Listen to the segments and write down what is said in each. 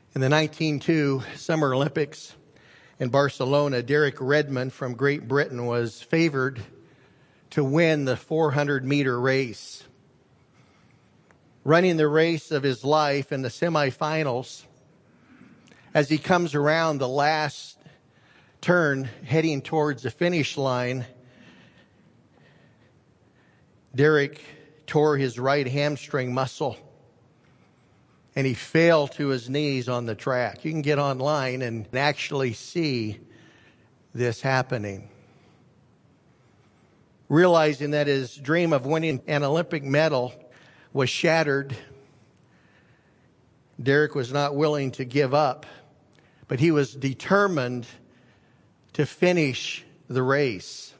In the 1902 Summer Olympics in Barcelona, Derek Redmond from Great Britain was favored to win the 400-meter race. Running the race of his life in the semifinals, as he comes around the last turn heading towards the finish line, Derek tore his right hamstring muscle and he fell to his knees on the track. You can get online and actually see this happening. Realizing that his dream of winning an Olympic medal was shattered, Derek was not willing to give up, but he was determined to finish the race.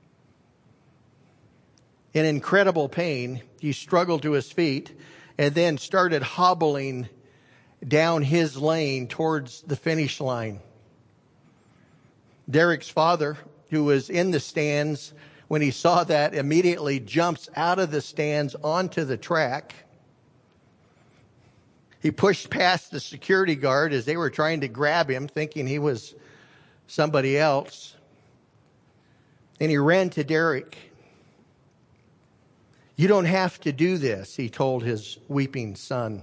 In incredible pain, he struggled to his feet and then started hobbling down his lane towards the finish line. Derek's father, who was in the stands when he saw that, immediately jumps out of the stands onto the track. He pushed past the security guard as they were trying to grab him, thinking he was somebody else. And he ran to Derek. "You don't have to do this," he told his weeping son.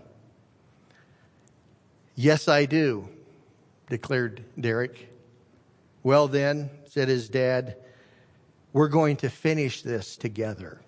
"Yes, I do," declared Derek. "Well then," said his dad, "we're going to finish this together."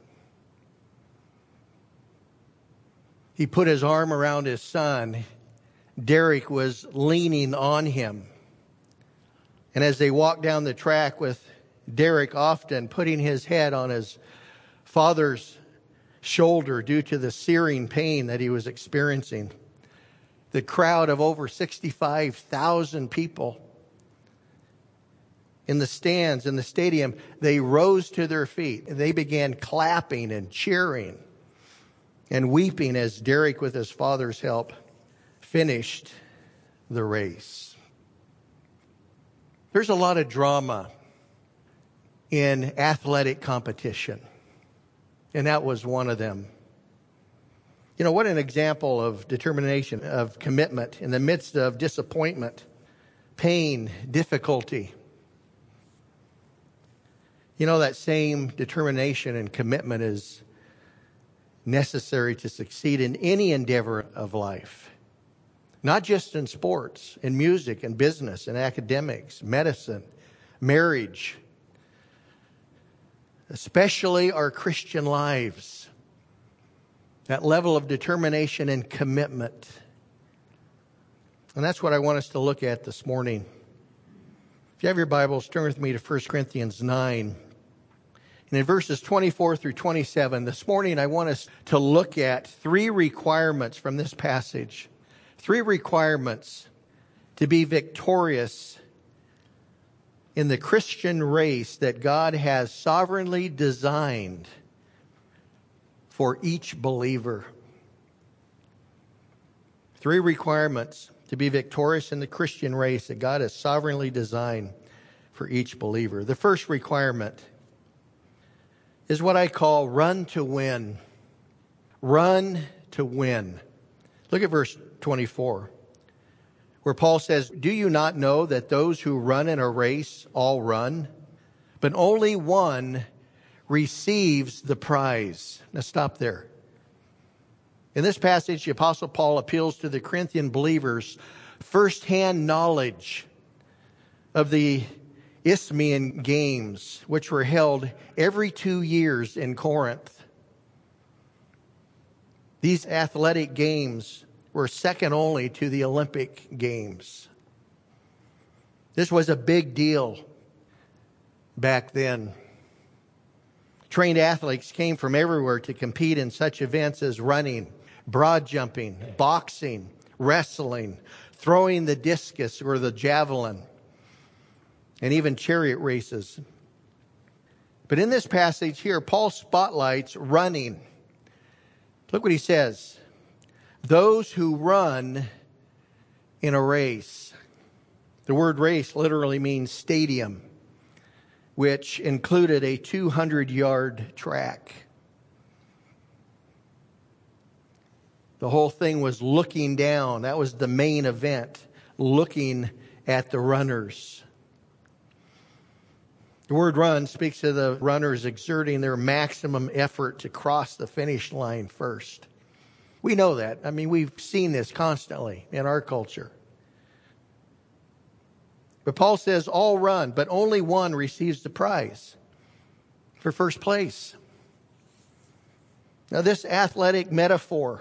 He put his arm around his son. Derek was leaning on him. And as they walked down the track, with Derek often putting his head on his father's shoulder due to the searing pain that he was experiencing, the crowd of over 65,000 people in the stands in the stadium, they rose to their feet. They began clapping and cheering and weeping as Derek, with his father's help, finished the race. There's a lot of drama in athletic competition, and that was one of them. You know, what an example of determination, of commitment in the midst of disappointment, pain, difficulty. You know, that same determination and commitment is necessary to succeed in any endeavor of life. Not just in sports, in music, in business, in academics, medicine, marriage. Especially our Christian lives. That level of determination and commitment. And that's what I want us to look at this morning. If you have your Bibles, turn with me to 1 Corinthians 9. And in verses 24 through 27, this morning I want us to look at 3 requirements from this passage. 3 requirements to be victorious in the Christian race that God has sovereignly designed for each believer. 3 requirements to be victorious in the Christian race that God has sovereignly designed for each believer. The first requirement is what I call run to win. Run to win. Look at verse 24, where Paul says, "Do you not know that those who run in a race all run, but only one receives the prize?" Now stop there. In this passage, the Apostle Paul appeals to the Corinthian believers' firsthand knowledge of the Isthmian Games, which were held every 2 years in Corinth. These athletic games were second only to the Olympic Games. This was a big deal back then. Trained athletes came from everywhere to compete in such events as running, broad jumping, boxing, wrestling, throwing the discus or the javelin, and even chariot races. But in this passage here, Paul spotlights running. Look what he says. Those who run in a race. The word race literally means stadium, which included a 200-yard track. The whole thing was looking down. That was the main event, looking at the runners. The word run speaks of the runners exerting their maximum effort to cross the finish line first. We know that. I mean, we've seen this constantly in our culture. But Paul says all run, but only one receives the prize for first place. Now, this athletic metaphor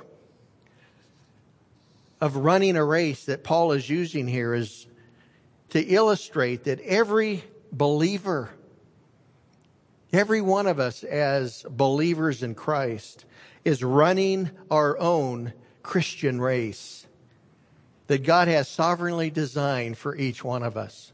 of running a race that Paul is using here is to illustrate that every believer, every one of us as believers in Christ, is running our own Christian race that God has sovereignly designed for each one of us.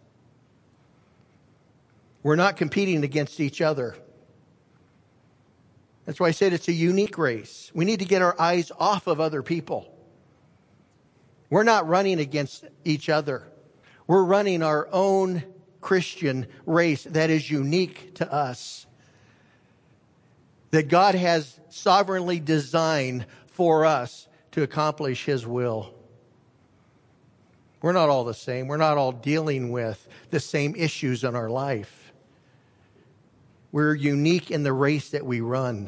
We're not competing against each other. That's why I said it's a unique race. We need to get our eyes off of other people. We're not running against each other. We're running our own Christian race that is unique to us, that God has sovereignly designed for us to accomplish His will. We're not all the same. We're not all dealing with the same issues in our life. We're unique in the race that we run.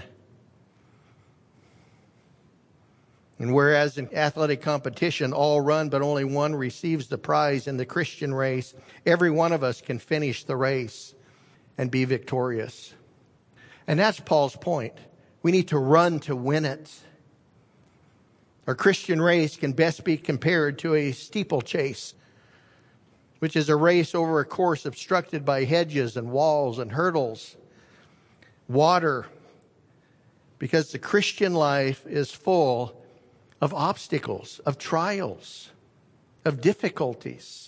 And whereas in athletic competition, all run, but only one receives the prize, in the Christian race, every one of us can finish the race and be victorious. And that's Paul's point. We need to run to win it. Our Christian race can best be compared to a steeplechase, which is a race over a course obstructed by hedges and walls and hurdles, water, because the Christian life is full of obstacles, of trials, of difficulties.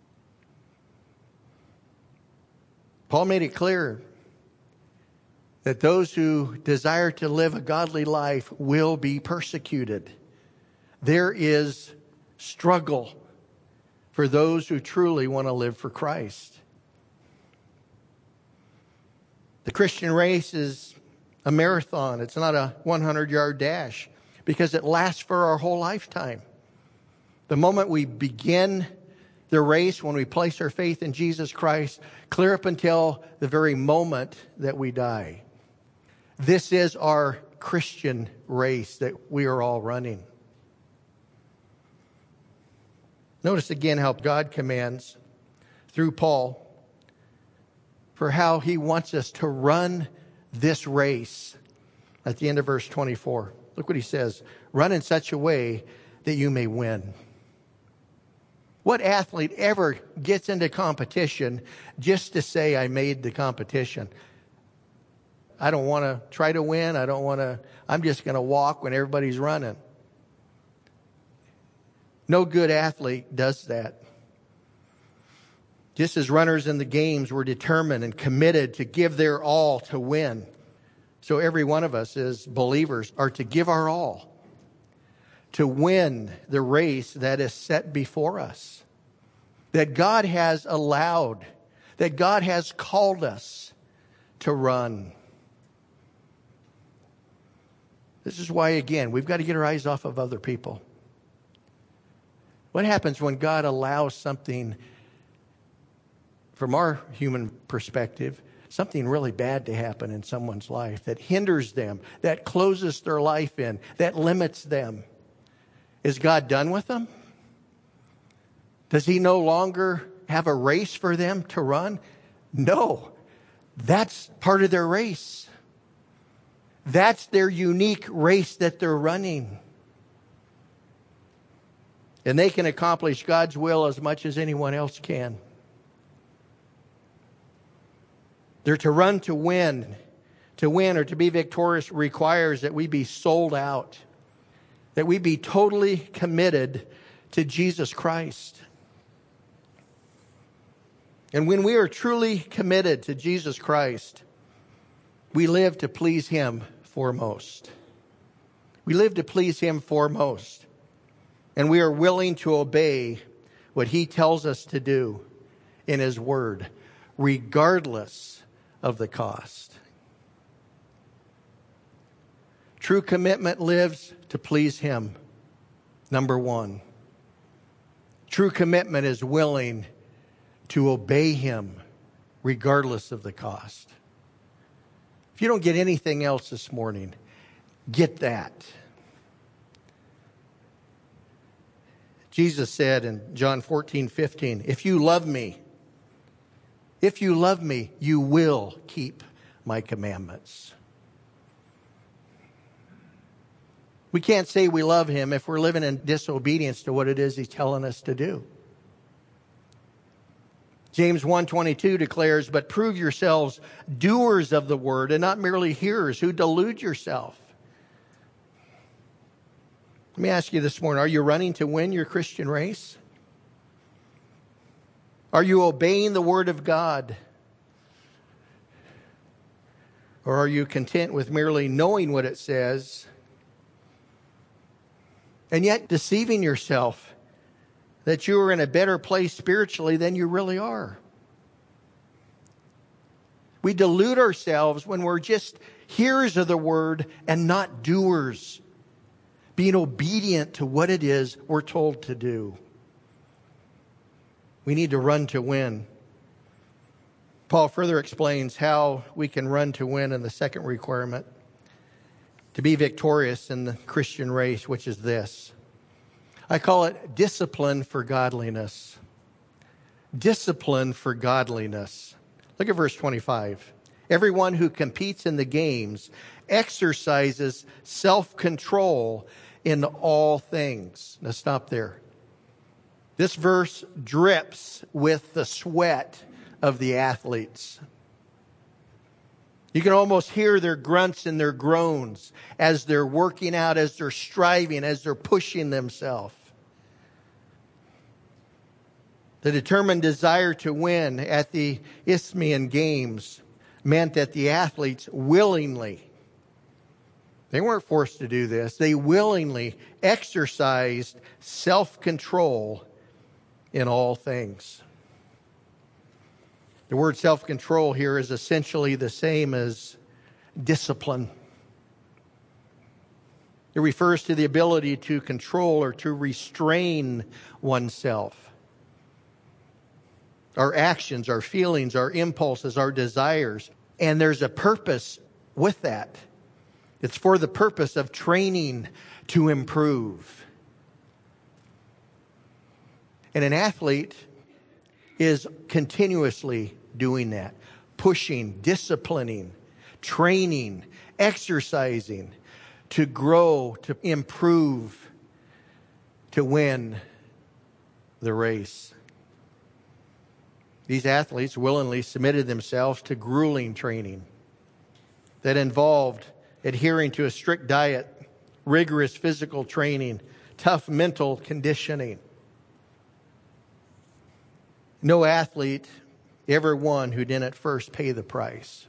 Paul made it clear that those who desire to live a godly life will be persecuted. There is struggle for those who truly want to live for Christ. The Christian race is a marathon. It's not a 100-yard dash because it lasts for our whole lifetime. The moment we begin the race, when we place our faith in Jesus Christ, clear up until the very moment that we die. This is our Christian race that we are all running. Notice again how God commands through Paul for how He wants us to run this race at the end of verse 24. Look what he says. Run in such a way that you may win. What athlete ever gets into competition just to say, I made the competition? I don't want to try to win. I'm just going to walk when everybody's running. No good athlete does that. Just as runners in the games were determined and committed to give their all to win, so every one of us as believers are to give our all to win the race that is set before us, that God has allowed, that God has called us to run. This is why, again, we've got to get our eyes off of other people. What happens when God allows something, from our human perspective, something really bad to happen in someone's life that hinders them, that closes their life in, that limits them? Is God done with them? Does He no longer have a race for them to run? No. That's part of their race. That's their unique race that they're running. And they can accomplish God's will as much as anyone else can. They're to run to win. To win or to be victorious requires that we be sold out, that we be totally committed to Jesus Christ. And when we are truly committed to Jesus Christ, we live to please Him foremost. We live to please Him foremost. And we are willing to obey what He tells us to do in His Word, regardless of the cost. True commitment lives to please Him. Number one, true commitment is willing to obey Him regardless of the cost. If you don't get anything else this morning, get that. Jesus said in John 14:15, if you love me, you will keep my commandments. We can't say we love Him if we're living in disobedience to what it is He's telling us to do. James 1:22 declares, but prove yourselves doers of the word and not merely hearers who delude yourself. Let me ask you this morning, are you running to win your Christian race? Are you obeying the Word of God? Or are you content with merely knowing what it says and yet deceiving yourself that you are in a better place spiritually than you really are? We delude ourselves when we're just hearers of the Word and not doers, being obedient to what it is we're told to do. We need to run to win. Paul further explains how we can run to win in the second requirement, to be victorious in the Christian race, which is this. I call it discipline for godliness. Discipline for godliness. Look at verse 25. Everyone who competes in the games exercises self-control in all things. Now stop there. This verse drips with the sweat of the athletes. You can almost hear their grunts and their groans as they're working out, as they're striving, as they're pushing themselves. The determined desire to win at the Isthmian Games meant that the athletes willingly, they weren't forced to do this, they willingly exercised self-control in all things. The word self-control here is essentially the same as discipline. It refers to the ability to control or to restrain oneself. Our actions, our feelings, our impulses, our desires. And there's a purpose with that. It's for the purpose of training to improve. And an athlete is continuously doing that. Pushing, disciplining, training, exercising to grow, to improve, to win the race. These athletes willingly submitted themselves to grueling training that involved adhering to a strict diet, rigorous physical training, tough mental conditioning. No athlete ever won who didn't first pay the price.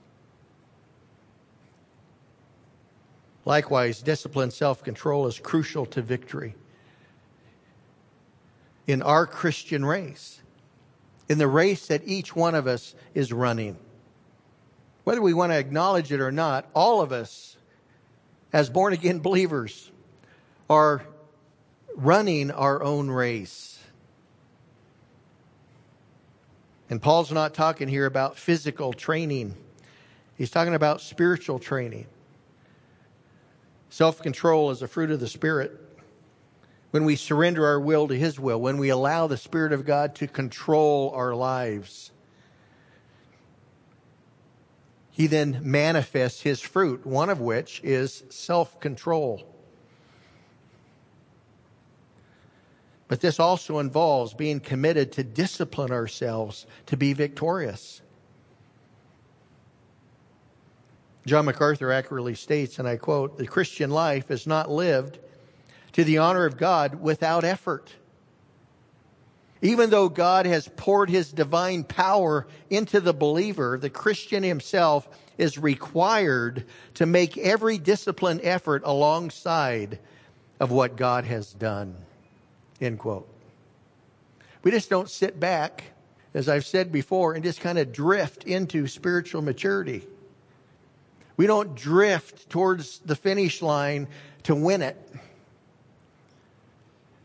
Likewise, disciplined self-control is crucial to victory in our Christian race, in the race that each one of us is running. Whether we want to acknowledge it or not, all of us, as born-again believers, are running our own race. And Paul's not talking here about physical training. He's talking about spiritual training. Self-control is a fruit of the Spirit. When we surrender our will to His will, when we allow the Spirit of God to control our lives, He then manifests His fruit, one of which is self-control. But this also involves being committed to discipline ourselves to be victorious. John MacArthur accurately states, and I quote, "The Christian life is not lived to the honor of God without effort. Even though God has poured His divine power into the believer, the Christian himself is required to make every disciplined effort alongside of what God has done." End quote. We just don't sit back, as I've said before, and just kind of drift into spiritual maturity. We don't drift towards the finish line to win it.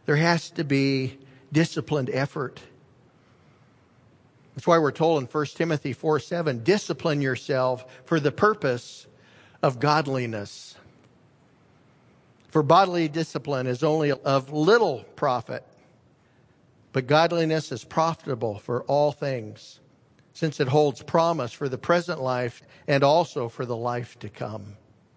There has to be disciplined effort. That's why we're told in 1 Timothy 4:7, discipline yourself for the purpose of godliness. For bodily discipline is only of little profit, but godliness is profitable for all things, since it holds promise for the present life and also for the life to come.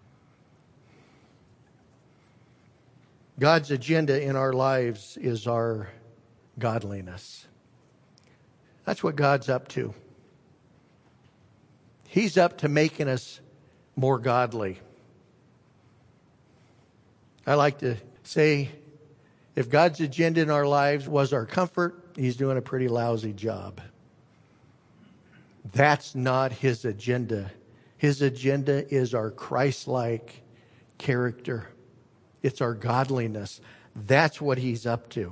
God's agenda in our lives is our godliness. That's what God's up to. He's up to making us more godly. I like to say, if God's agenda in our lives was our comfort, He's doing a pretty lousy job. That's not His agenda. His agenda is our Christ-like character. It's our godliness. That's what He's up to.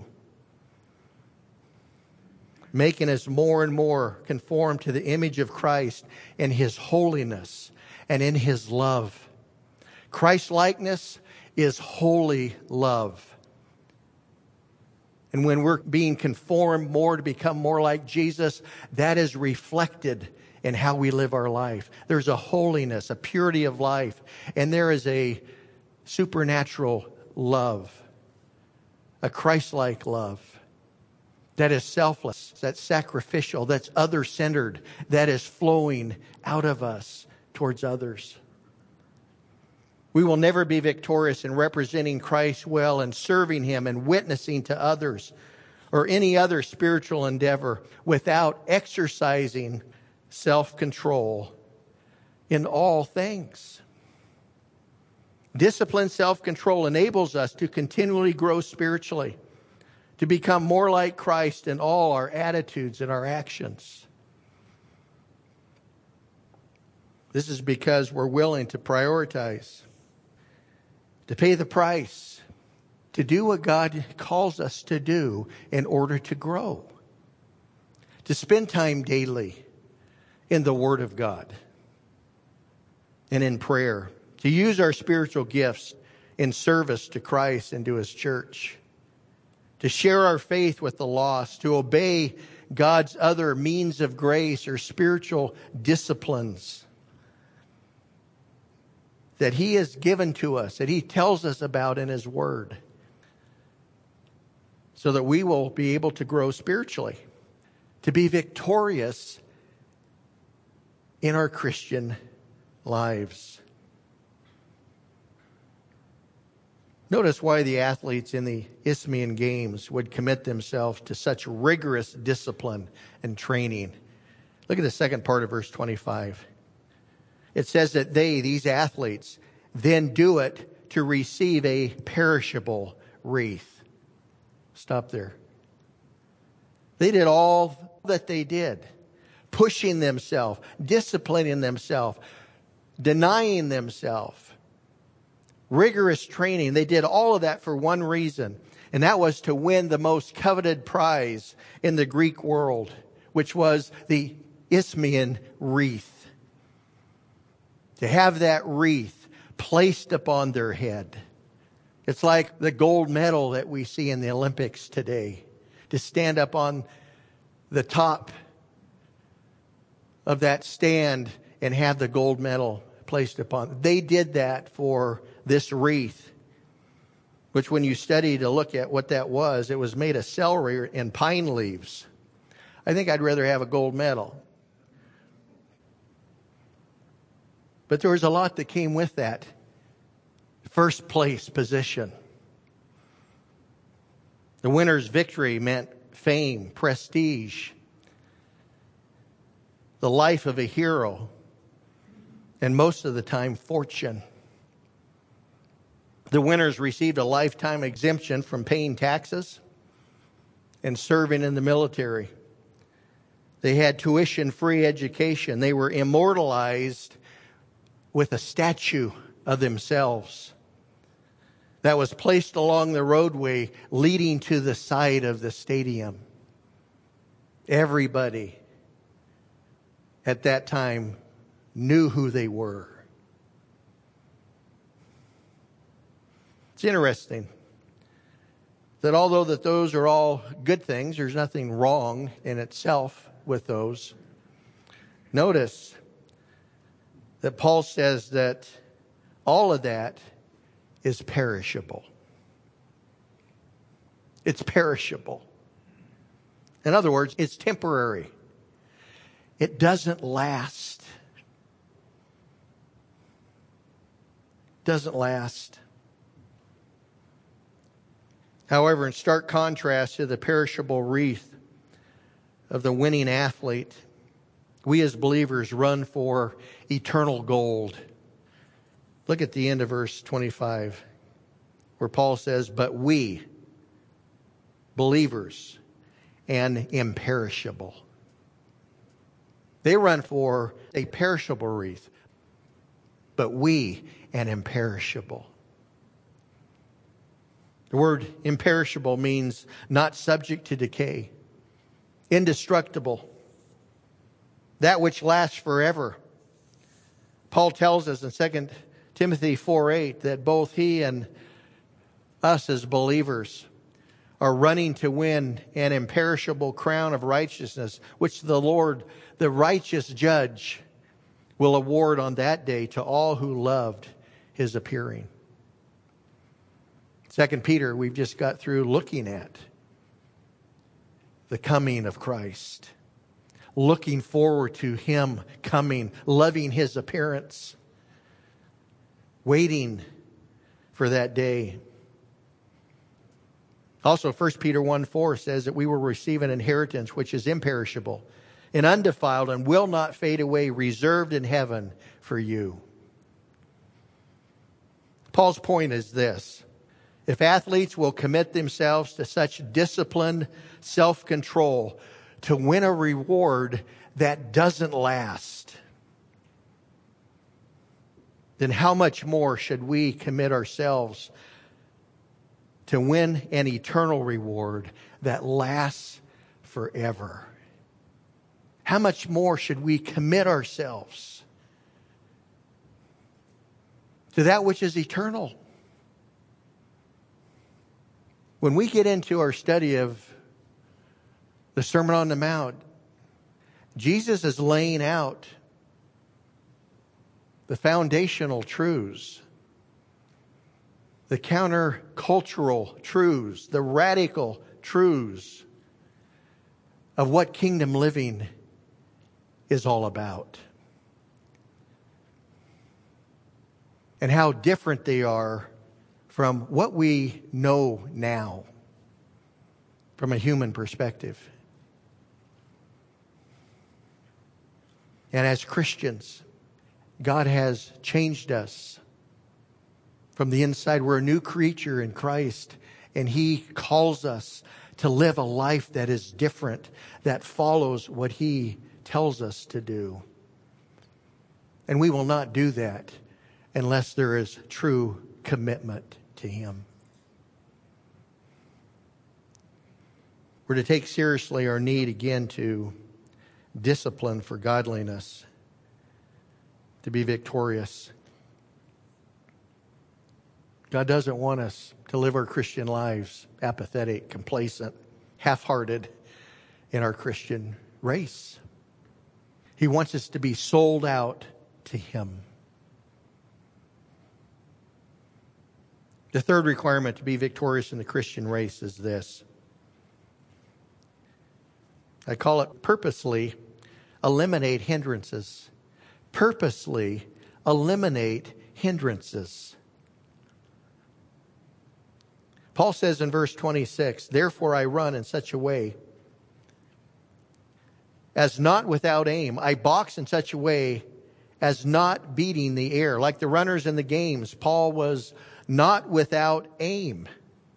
Making us more and more conform to the image of Christ in His holiness and in His love. Christ-likeness is holy love. And when we're being conformed more to become more like Jesus, that is reflected in how we live our life. There's a holiness, a purity of life, and there is a supernatural love, a Christ-like love that is selfless, that's sacrificial, that's other-centered, that is flowing out of us towards others. We will never be victorious in representing Christ well and serving Him and witnessing to others or any other spiritual endeavor without exercising self-control in all things. Disciplined self-control enables us to continually grow spiritually, to become more like Christ in all our attitudes and our actions. This is because we're willing to prioritize, to pay the price, to do what God calls us to do in order to grow, to spend time daily in the Word of God and in prayer, to use our spiritual gifts in service to Christ and to His church, to share our faith with the lost, to obey God's other means of grace or spiritual disciplines that He has given to us, that He tells us about in His Word, so that we will be able to grow spiritually, to be victorious in our Christian lives. Notice why the athletes in the Isthmian Games would commit themselves to such rigorous discipline and training. Look at the second part of verse 25. It says that these athletes, then do it to receive a perishable wreath. Stop there. They did all that they did, pushing themselves, disciplining themselves, denying themselves, rigorous training. They did all of that for one reason, and that was to win the most coveted prize in the Greek world, which was the Isthmian wreath. To have that wreath placed upon their head. It's like the gold medal that we see in the Olympics today. To stand up on the top of that stand and have the gold medal placed upon. They did that for this wreath, which when you study to look at what that was, it was made of celery and pine leaves. I think I'd rather have a gold medal. But there was a lot that came with that first place position. The winner's victory meant fame, prestige, the life of a hero, and most of the time, fortune. The winners received a lifetime exemption from paying taxes and serving in the military. They had tuition-free education. They were immortalized with a statue of themselves that was placed along the roadway leading to the side of the stadium. Everybody at that time knew who they were. It's interesting that although that those are all good things, there's nothing wrong in itself with those. Notice that Paul says that all of that is perishable. It's perishable. In other words, it's temporary. It doesn't last. Doesn't last. However, in stark contrast to the perishable wreath of the winning athlete, we as believers run for eternal gold. Look at the end of verse 25, where Paul says, "But we, believers, an imperishable." They run for a perishable wreath, but we, an imperishable. The word imperishable means not subject to decay, indestructible, that which lasts forever. Paul tells us in 2 Timothy 4:8 that both he and us as believers are running to win an imperishable crown of righteousness, which the Lord, the righteous judge, will award on that day to all who loved his appearing. 2 Peter, we've just got through looking at the coming of Christ, looking forward to him coming, loving his appearance, waiting for that day. Also, 1 Peter 1:4 says that we will receive an inheritance which is imperishable and undefiled and will not fade away, reserved in heaven for you. Paul's point is this: if athletes will commit themselves to such disciplined self-control to win a reward that doesn't last, then how much more should we commit ourselves to win an eternal reward that lasts forever? How much more should we commit ourselves to that which is eternal? When we get into our study of the Sermon on the Mount, Jesus is laying out the foundational truths, the countercultural truths, the radical truths of what kingdom living is all about, and how different they are from what we know now from a human perspective. And as Christians, God has changed us from the inside. We're a new creature in Christ, and He calls us to live a life that is different, that follows what He tells us to do. And we will not do that unless there is true commitment to Him. We're to take seriously our need again to discipline for godliness, to be victorious. God doesn't want us to live our Christian lives apathetic, complacent, half-hearted in our Christian race. He wants us to be sold out to Him. The third requirement to be victorious in the Christian race is this. I call it purposely eliminate hindrances. Purposely eliminate hindrances. Paul says in verse 26, "Therefore I run in such a way as not without aim. I box in such a way as not beating the air." Like the runners in the games, Paul was not without aim.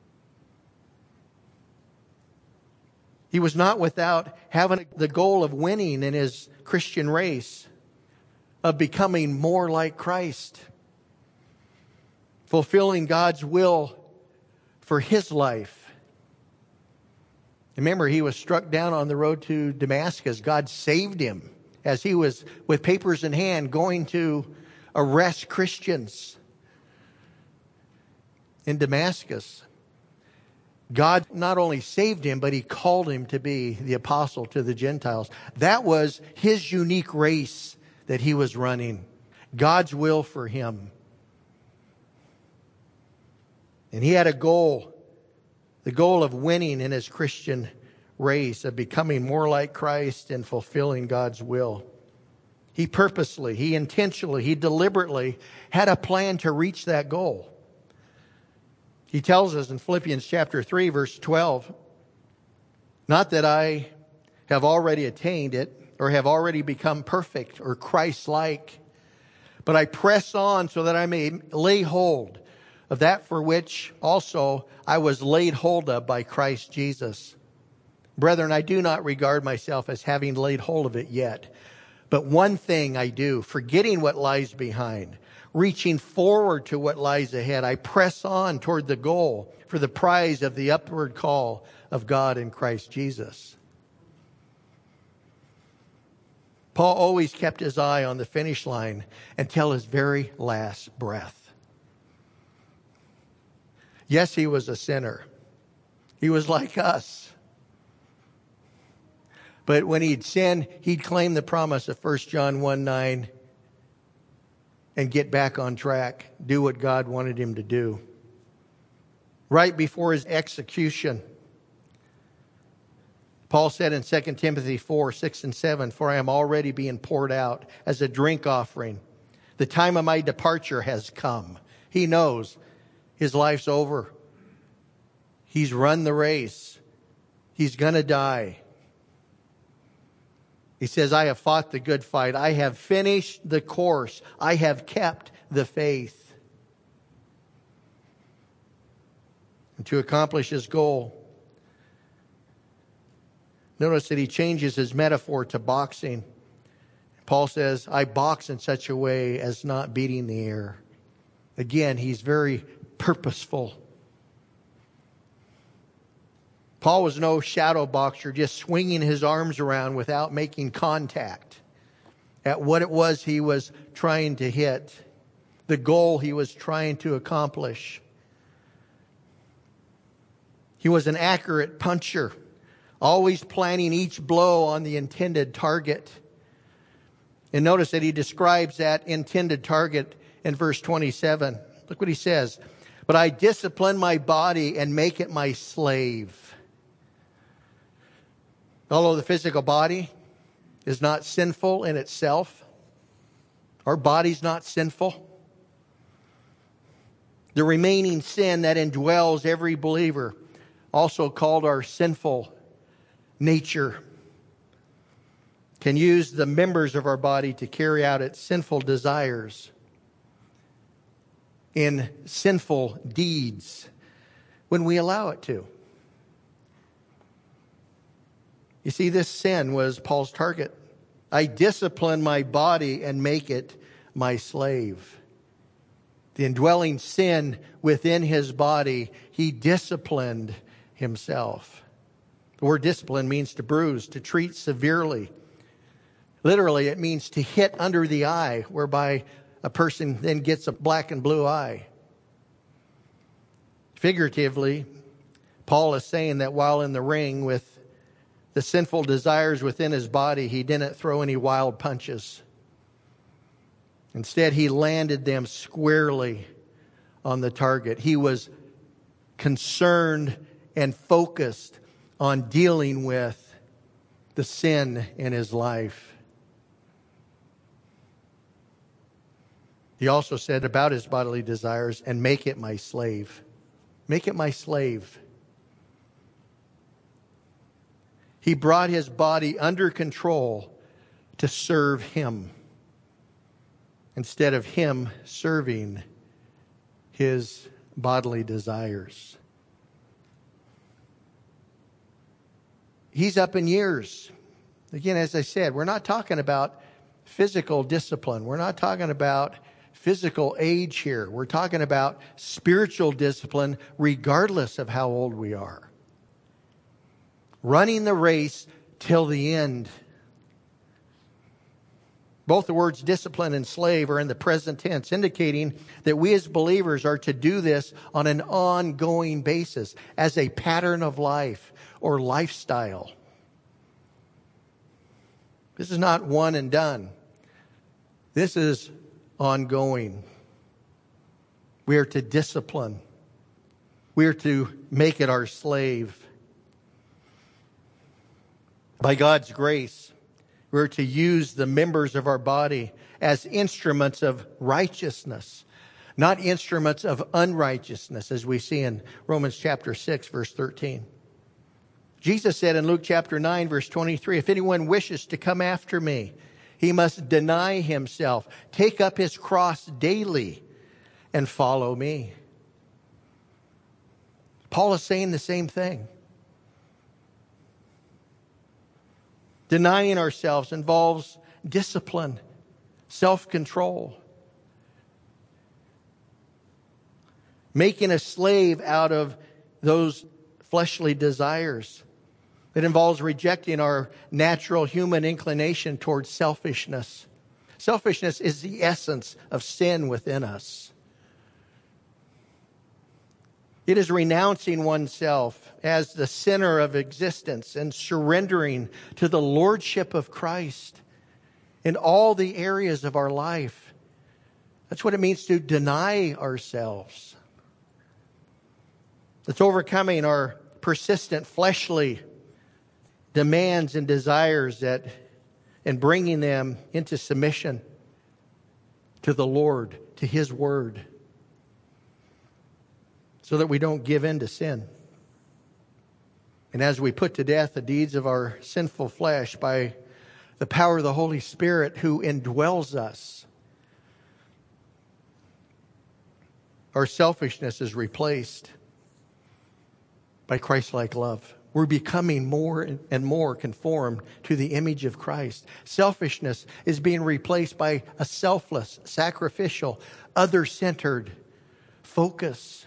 He was not without having the goal of winning in his Christian race, of becoming more like Christ, fulfilling God's will for his life. Remember, he was struck down on the road to Damascus. God saved him as he was, with papers in hand, going to arrest Christians in Damascus. God not only saved him, but he called him to be the apostle to the Gentiles. That was his unique race that he was running. God's will for him. And he had a goal. The goal of winning in his Christian race, of becoming more like Christ and fulfilling God's will. He purposely, he intentionally, he deliberately had a plan to reach that goal. He tells us in Philippians chapter 3, verse 12, not that I have already attained it or have already become perfect or Christ-like, but I press on so that I may lay hold of that for which also I was laid hold of by Christ Jesus. Brethren, I do not regard myself as having laid hold of it yet. But one thing I do, forgetting what lies behind, reaching forward to what lies ahead, I press on toward the goal for the prize of the upward call of God in Christ Jesus. Paul always kept his eye on the finish line until his very last breath. Yes, he was a sinner. He was like us. But when he'd sin, he'd claim the promise of 1 John 1:9 and get back on track, do what God wanted him to do. Right before his execution, Paul said in 2 Timothy 4:6 and 7, for I am already being poured out as a drink offering. The time of my departure has come. He knows his life's over. He's run the race. He's going to die. He says, I have fought the good fight. I have finished the course. I have kept the faith. And to accomplish his goal, notice that he changes his metaphor to boxing. Paul says, I box in such a way as not beating the air. Again, he's very purposeful. Paul was no shadow boxer, just swinging his arms around without making contact at what it was he was trying to hit, the goal he was trying to accomplish. He was an accurate puncher, always planning each blow on the intended target. And notice that he describes that intended target in verse 27. Look what he says. But I discipline my body and make it my slave. Although the physical body is not sinful in itself, our body's not sinful. The remaining sin that indwells every believer, also called our sinful nature, can use the members of our body to carry out its sinful desires in sinful deeds when we allow it to. You see, this sin was Paul's target. I discipline my body and make it my slave. The indwelling sin within his body, he disciplined himself. The word discipline means to bruise, to treat severely. Literally, it means to hit under the eye, whereby a person then gets a black and blue eye. Figuratively, Paul is saying that while in the ring with the sinful desires within his body, he didn't throw any wild punches. Instead, he landed them squarely on the target. He was concerned and focused on dealing with the sin in his life. He also said about his bodily desires, and make it my slave. Make it my slave. He brought his body under control to serve him instead of him serving his bodily desires. He's up in years. Again, as I said, we're not talking about physical discipline. We're not talking about physical age here. We're talking about spiritual discipline regardless of how old we are. Running the race till the end. Both the words discipline and slave are in the present tense, indicating that we as believers are to do this on an ongoing basis as a pattern of life or lifestyle. This is not one and done. This is ongoing. We are to discipline. We are to make it our slave. By God's grace, we're to use the members of our body as instruments of righteousness, not instruments of unrighteousness, as we see in Romans chapter 6, verse 13. Jesus said in Luke chapter 9, verse 23, if anyone wishes to come after me, he must deny himself, take up his cross daily, and follow me. Paul is saying the same thing. Denying ourselves involves discipline, self-control. Making a slave out of those fleshly desires. It involves rejecting our natural human inclination towards selfishness. Selfishness is the essence of sin within us. It is renouncing oneself as the center of existence and surrendering to the lordship of Christ in all the areas of our life. That's what it means to deny ourselves. It's overcoming our persistent fleshly demands and desires and bringing them into submission to the Lord, to His Word, so that we don't give in to sin. And as we put to death the deeds of our sinful flesh by the power of the Holy Spirit who indwells us, our selfishness is replaced by Christ-like love. We're becoming more and more conformed to the image of Christ. Selfishness is being replaced by a selfless, sacrificial, other-centered focus.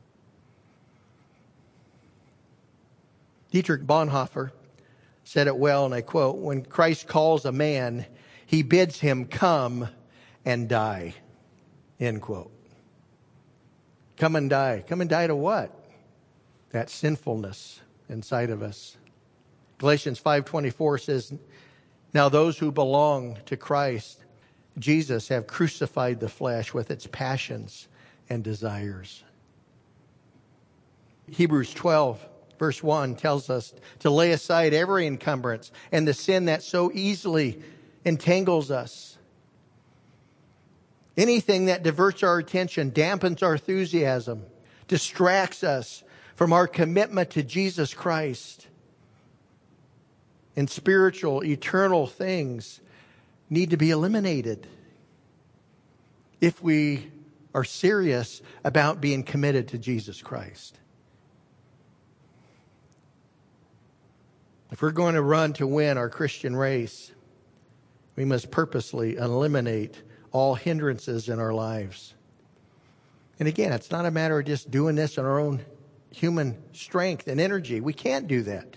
Dietrich Bonhoeffer said it well, and I quote, when Christ calls a man, He bids him come and die. End quote. Come and die. Come and die to what? That sinfulness inside of us. Galatians 5:24 says, now those who belong to Christ Jesus have crucified the flesh with its passions and desires. Hebrews 12 verse 1 tells us to lay aside every encumbrance and the sin that so easily entangles us. Anything that diverts our attention, dampens our enthusiasm, distracts us from our commitment to Jesus Christ. And spiritual, eternal things need to be eliminated if we are serious about being committed to Jesus Christ. If we're going to run to win our Christian race, we must purposely eliminate all hindrances in our lives. And again, it's not a matter of just doing this in our own human strength and energy. We can't do that.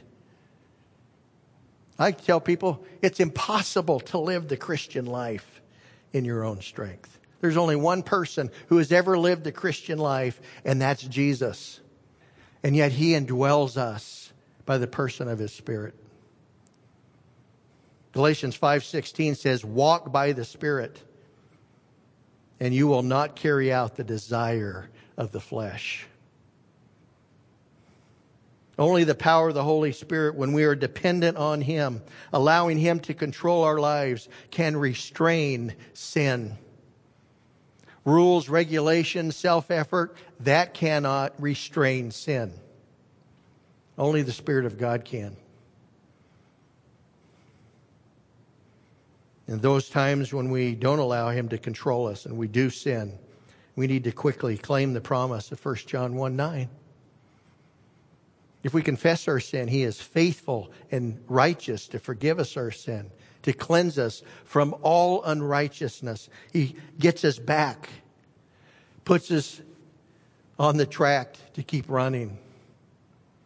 I tell people it's impossible to live the Christian life in your own strength. There's only one person who has ever lived the Christian life, and that's Jesus. And yet He indwells us by the person of His Spirit. Galatians 5:16 says, walk by the Spirit, and you will not carry out the desire of the flesh. Only the power of the Holy Spirit, when we are dependent on Him, allowing Him to control our lives, can restrain sin. Rules, regulations, self-effort, that cannot restrain sin. Only the Spirit of God can. In those times when we don't allow Him to control us and we do sin, we need to quickly claim the promise of 1 John 1:9. If we confess our sin, He is faithful and righteous to forgive us our sin, to cleanse us from all unrighteousness. He gets us back, puts us on the track to keep running.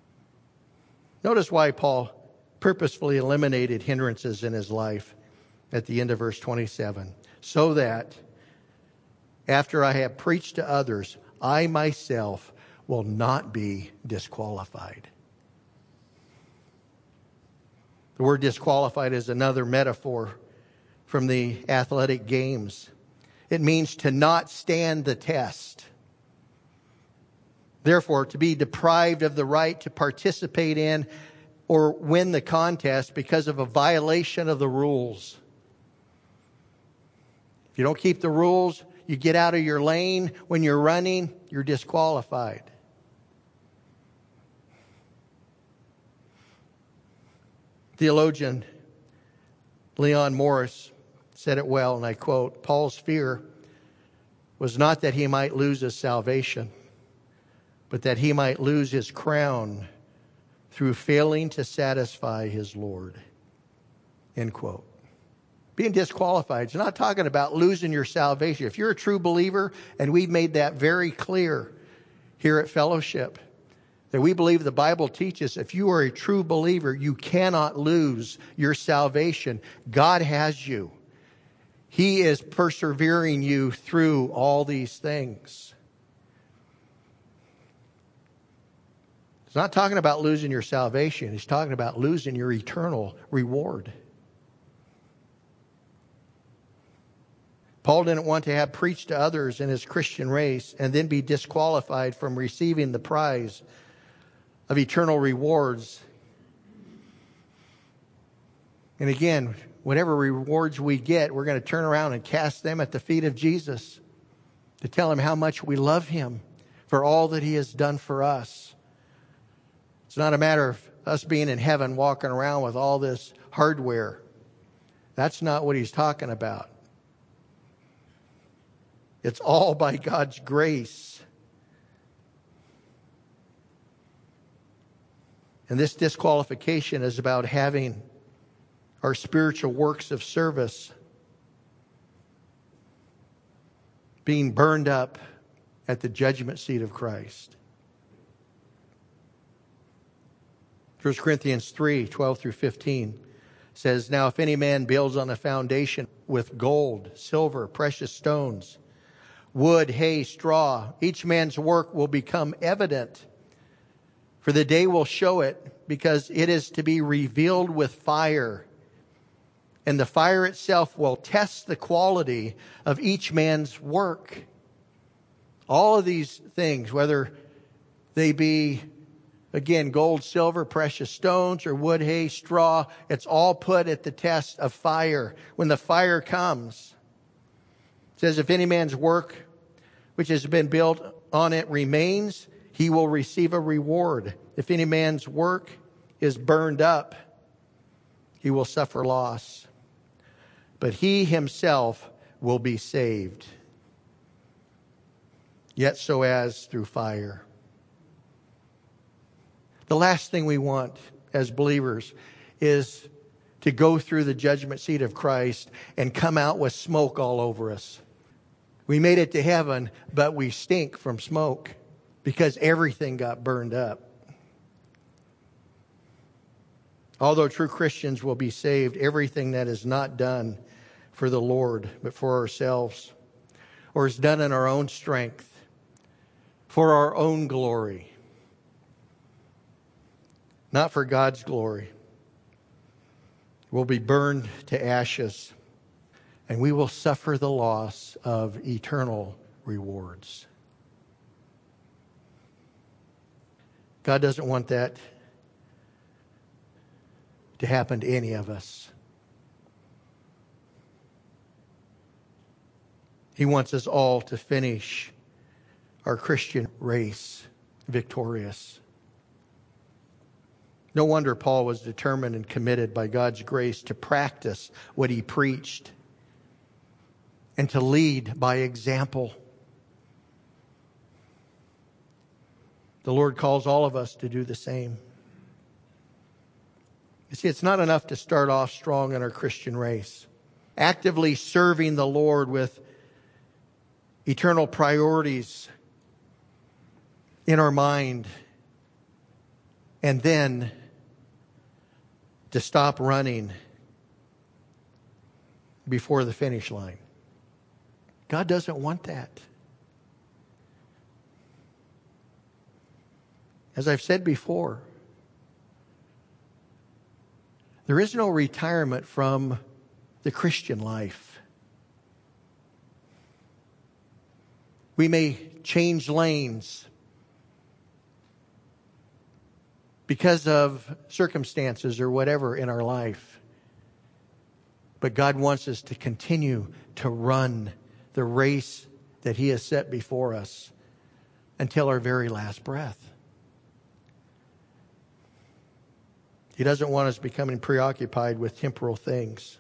Notice why Paul purposefully eliminated hindrances in his life. at the end of verse 27. So that after I have preached to others, I myself will not be disqualified. The word disqualified is another metaphor from the athletic games. It means to not stand the test. Therefore, to be deprived of the right to participate in or win the contest because of a violation of the rules. If you don't keep the rules, you get out of your lane when you're running, you're disqualified. Theologian Leon Morris said it well, and I quote, Paul's fear was not that he might lose his salvation, but that he might lose his crown through failing to satisfy his Lord. End quote. Being disqualified, it's not talking about losing your salvation. If you're a true believer, and we've made that very clear here at Fellowship, that we believe the Bible teaches if you are a true believer, you cannot lose your salvation. God has you. He is persevering you through all these things. He's not talking about losing your salvation. He's talking about losing your eternal reward. Paul didn't want to have preached to others in his Christian race and then be disqualified from receiving the prize of eternal rewards. And again, whatever rewards we get, we're going to turn around and cast them at the feet of Jesus to tell him how much we love him for all that he has done for us. It's not a matter of us being in heaven walking around with all this hardware. That's not what he's talking about. It's all by God's grace. And this disqualification is about having our spiritual works of service being burned up at the judgment seat of Christ. 1 Corinthians 3:12 through 15 says, Now if any man builds on a foundation with gold, silver, precious stones, wood, hay, straw, each man's work will become evident. For the day will show it, because it is to be revealed with fire. And the fire itself will test the quality of each man's work. All of these things, whether they be, again, gold, silver, precious stones, or wood, hay, straw, it's all put at the test of fire. When the fire comes, it says, if any man's work which has been built on it remains, he will receive a reward. If any man's work is burned up, he will suffer loss. But he himself will be saved, yet so as through fire. The last thing we want as believers is to go through the judgment seat of Christ and come out with smoke all over us. We made it to heaven, but we stink from smoke because everything got burned up. Although true Christians will be saved, everything that is not done for the Lord, but for ourselves, or is done in our own strength, for our own glory, not for God's glory, will be burned to ashes, and we will suffer the loss of eternal rewards. God doesn't want that to happen to any of us. He wants us all to finish our Christian race victorious. No wonder Paul was determined and committed by God's grace to practice what he preached and to lead by example. The Lord calls all of us to do the same. You see, it's not enough to start off strong in our Christian race. Actively serving the Lord with eternal priorities in our mind, and then to stop running before the finish line. God doesn't want that. As I've said before, there is no retirement from the Christian life. We may change lanes because of circumstances or whatever in our life. But God wants us to continue to run the race that He has set before us until our very last breath. He doesn't want us becoming preoccupied with temporal things.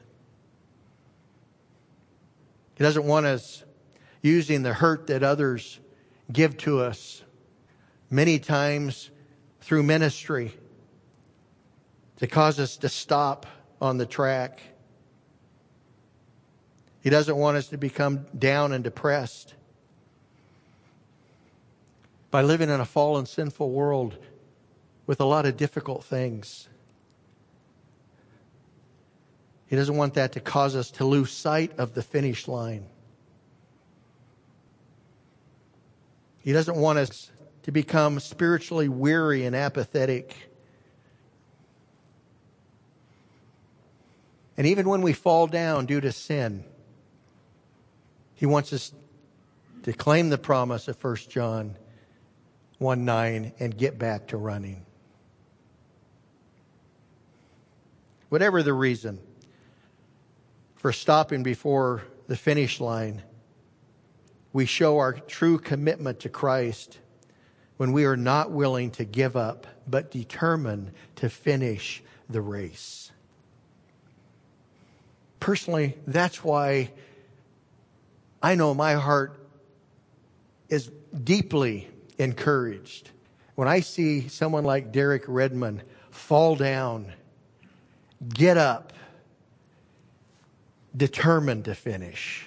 He doesn't want us using the hurt that others give to us, many times through ministry, to cause us to stop on the track. He doesn't want us to become down and depressed by living in a fallen, sinful world with a lot of difficult things. He doesn't want that to cause us to lose sight of the finish line. He doesn't want us to become spiritually weary and apathetic. And even when we fall down due to sin, He wants us to claim the promise of 1 John 1:9 and get back to running. Whatever the reason for stopping before the finish line, we show our true commitment to Christ when we are not willing to give up, but determined to finish the race. Personally, that's why I know my heart is deeply encouraged when I see someone like Derek Redmond fall down, get up, determined to finish.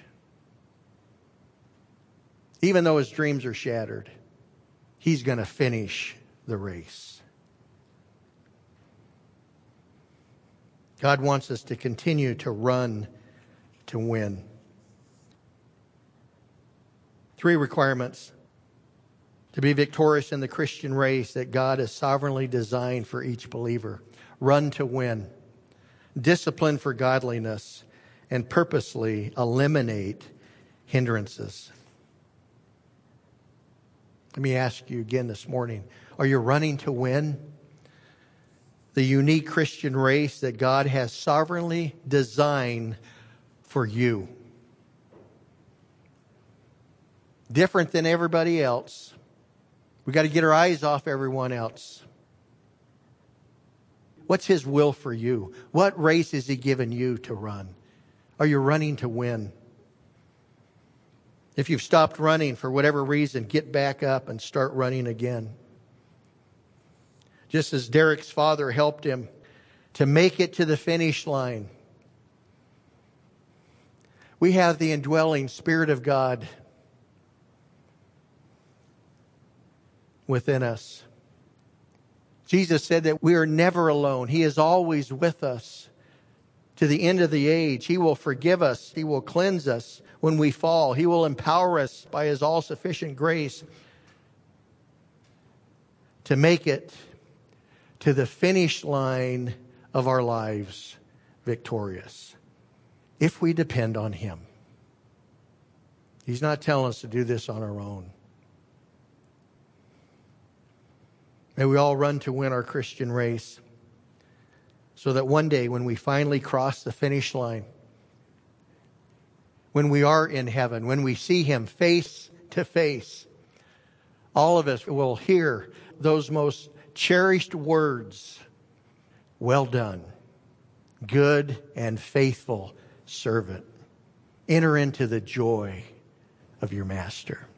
Even though his dreams are shattered, he's going to finish the race. God wants us to continue to run to win. 3 requirements to be victorious in the Christian race that God has sovereignly designed for each believer. Run to win. Discipline for godliness. And purposely eliminate hindrances. Let me ask you again this morning. Are you running to win? The unique Christian race that God has sovereignly designed for you. Different than everybody else. We've got to get our eyes off everyone else. What's His will for you? What race has He given you to run? Are you running to win? If you've stopped running for whatever reason, get back up and start running again. Just as Derek's father helped him to make it to the finish line, we have the indwelling Spirit of God within us. Jesus said that we are never alone. He is always with us to the end of the age. He will forgive us. He will cleanse us when we fall. He will empower us by His all-sufficient grace to make it to the finish line of our lives victorious, if we depend on Him. He's not telling us to do this on our own. May we all run to win our Christian race, so that one day when we finally cross the finish line, when we are in heaven, when we see Him face to face, all of us will hear those most cherished words, "Well done, good and faithful servant. Enter into the joy of your master."